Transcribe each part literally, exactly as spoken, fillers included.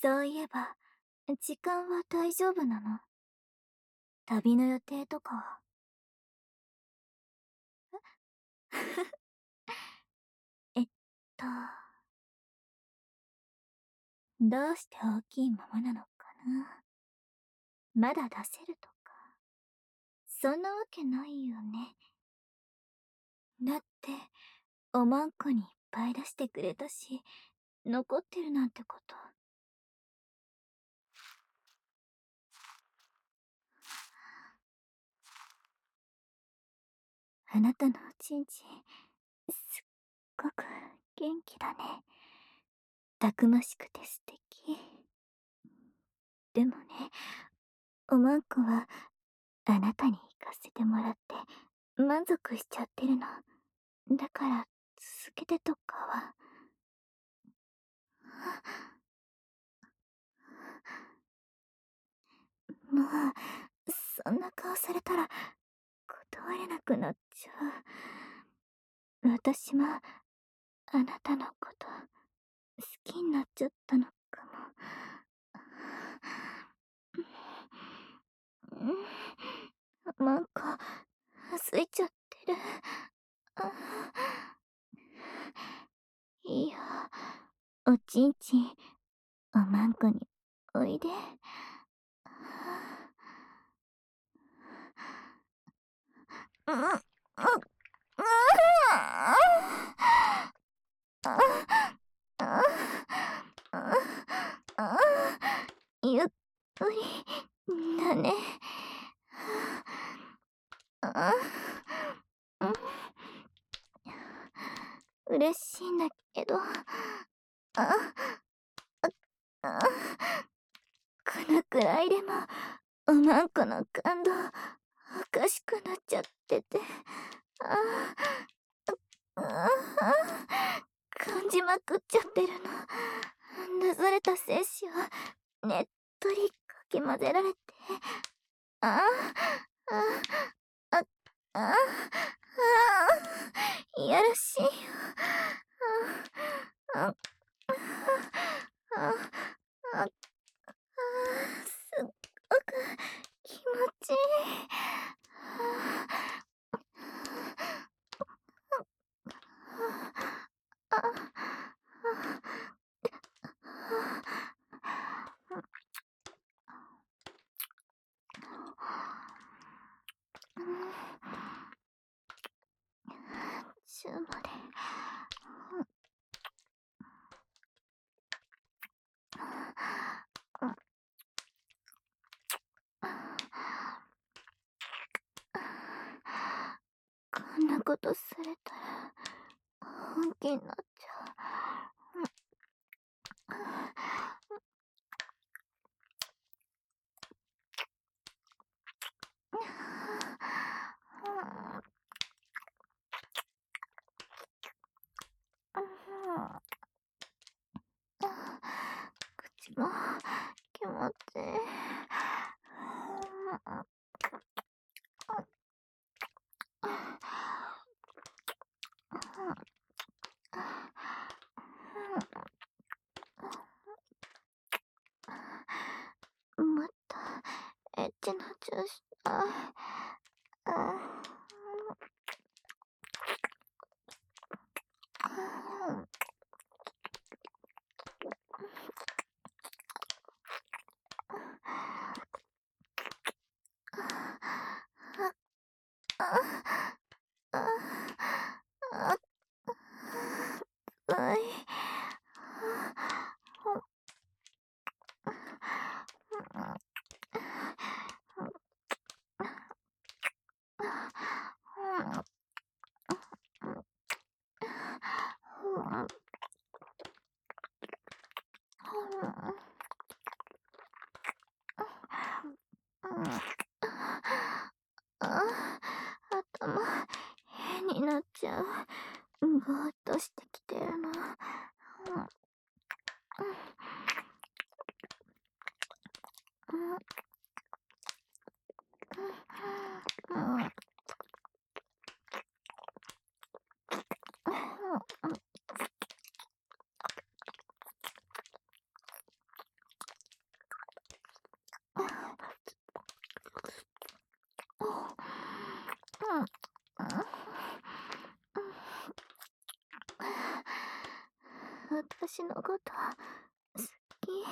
そういえば、時間は大丈夫なの？旅の予定とかは。えっと、どうして大きいままなのかな。まだ出せるとか。そんなわけないよね。だって、おまんこにいっぱい出してくれたし、残ってるなんてこと。あなたのおちんちん、すっごく元気だね。たくましくて素敵。でもね、おまんこは、あなたに行かせてもらって、満足しちゃってるの。だから、続けてとかは。もう、そんな顔されたら、断れなくなっちゃう。私も、あなたのこと、好きになっちゃったのかも。うん、なんか、ついちゃってる。いいよ、おちんちん、おまんこにおいで。うん、うん、うん、ゆっくりだね。嬉しいんだけど、このくらいでもおまんこの感動おかしくなっちゃってて、感じまくっちゃってるの。出された精子をねっとりかき混ぜられて、ああ、あ、あ、あ、あ、いやらしいよ。あ、あ、あ、あ、すっごく気持ちいい。チューまで。こんなことされたら本気になっちゃう。口も気持ちいい。もっとエッチなチューしたい。あい。頭変になっちゃう。ぼーっとしてきてるの。 私のこと好き。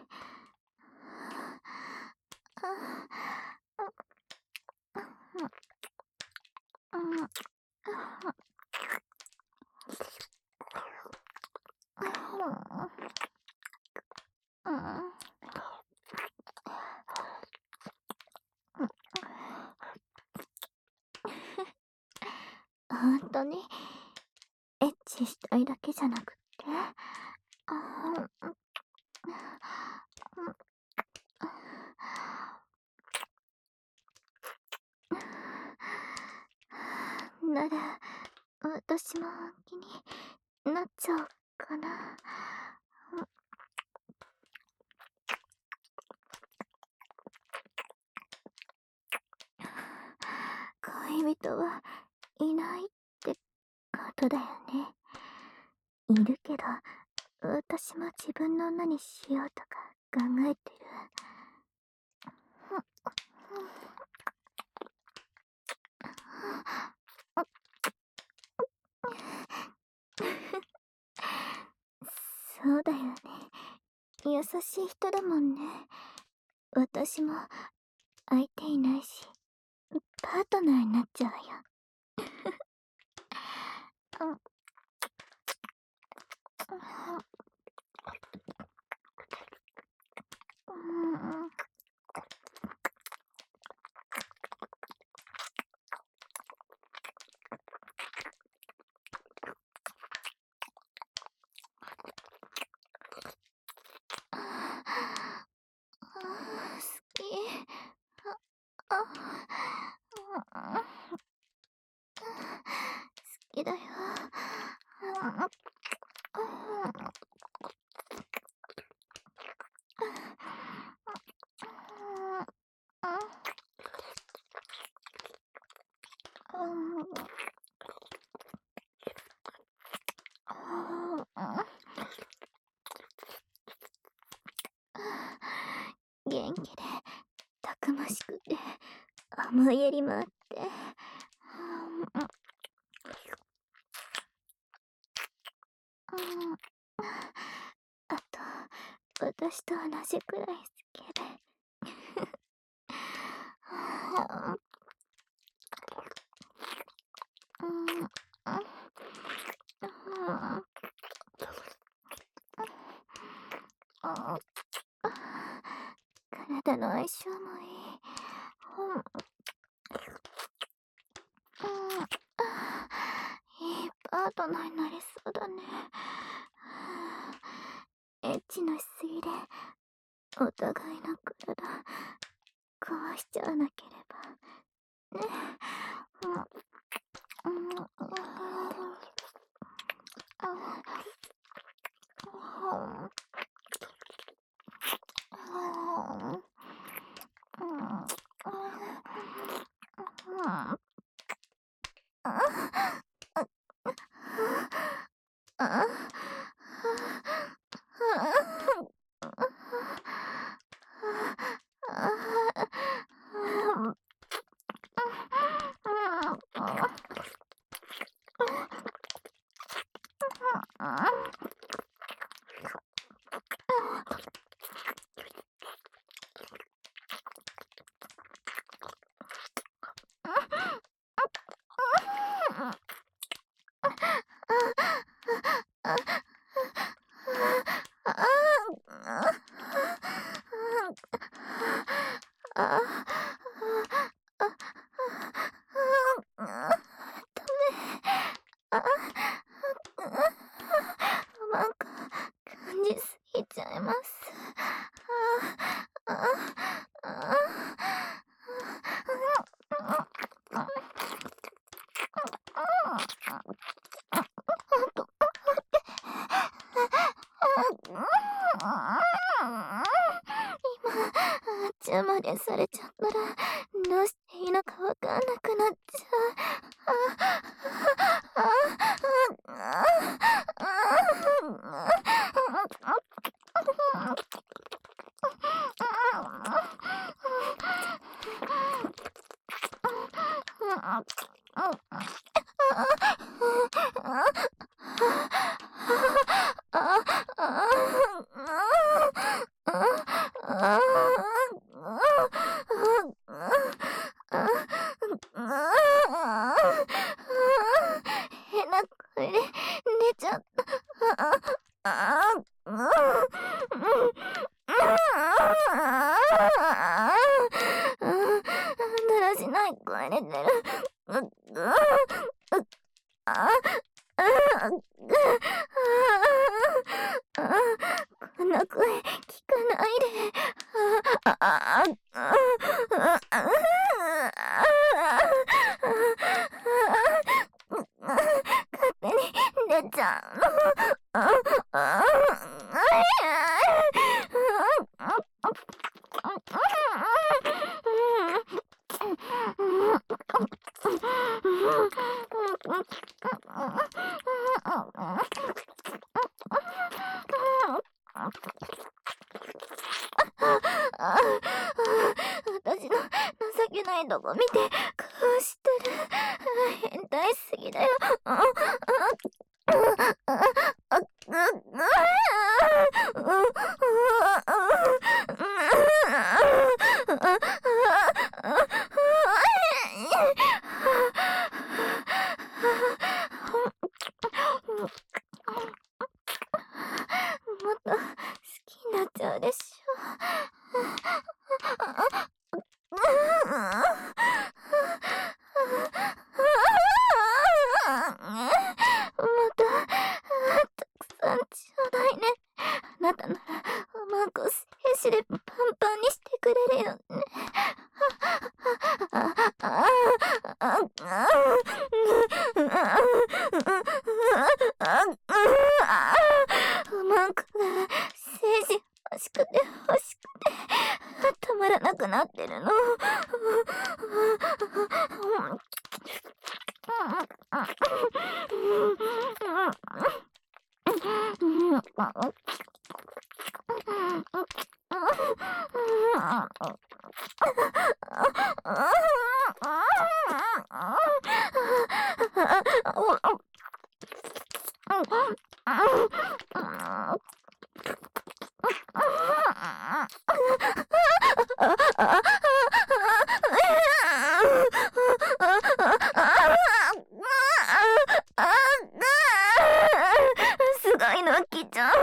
本当にエッチしたいだけじゃなくって、なら私も気になっちゃうかな。恋人はいないってことだよね。いるけど、私も自分の女にしようとか考えてる。そうだよね。優しい人だもんね。私も相手いないし、パートナーになっちゃうよ。好き。好きだよ。元気でたくましくて思いやりもあって、あと私と同じくらい好きで。体の相性もいい。いいパートナーになりそうだね。エッチのしすぎでお互いの体壊しちゃわなければね。なんか感じすぎちゃいます。今チューまでされちゃったらどうしていいのかわかんなくなっちゃう。 うん、うん、うん、だらしない声出てる。う、う、う、あ、うん、う、あ、この声聞かないで。あ、あ、あ、あ、勝手に出ちゃうの。私の情けないとこ見てこうしてる。変態すぎだよ。もっと好きになっちゃうでしょ。また、たくさんちょうだいね。あなたなら、うまく精子でパンパンにしてくれるよね。うまく、精子欲しくて欲しくて、たまらなくなってるの。すごいの来ちゃう。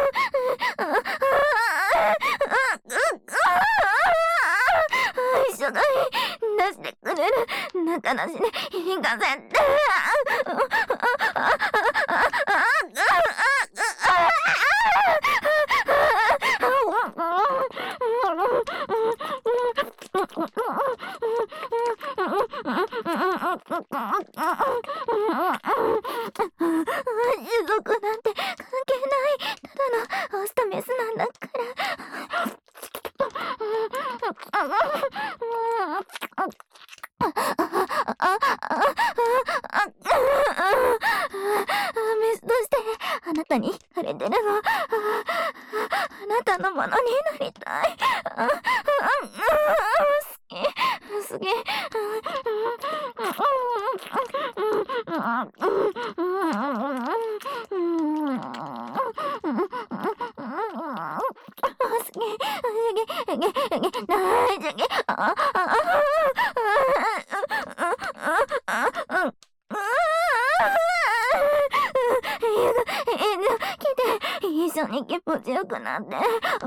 一緒が出してくれる。中なしで行かせて。種族なんて関係ない。ただのオスとメスなんだから。メスとしてあなたに惹かれてるの。あなたのものになりたい。好き、好き。一緒に気持ちよくなって。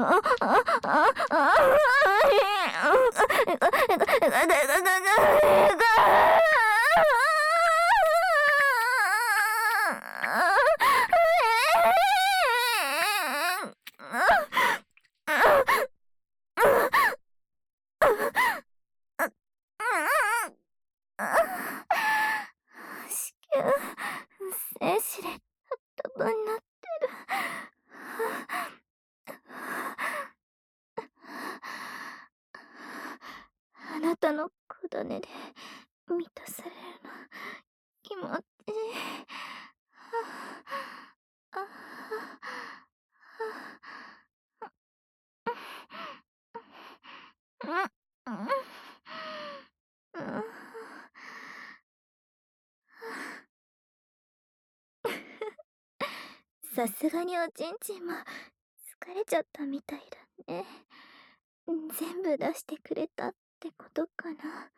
子宮、精子でたった分になってる。あなたの小種で満たされるの気持ちいい。さすがにおちんちんも疲れちゃったみたいだね。全部出してくれたってことかな。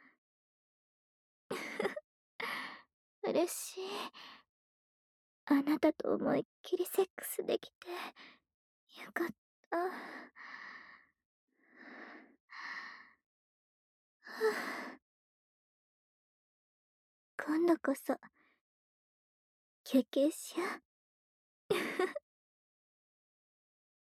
嬉しい。あなたと思いっきりセックスできてよかった。はあ、今度こそ休憩しよう。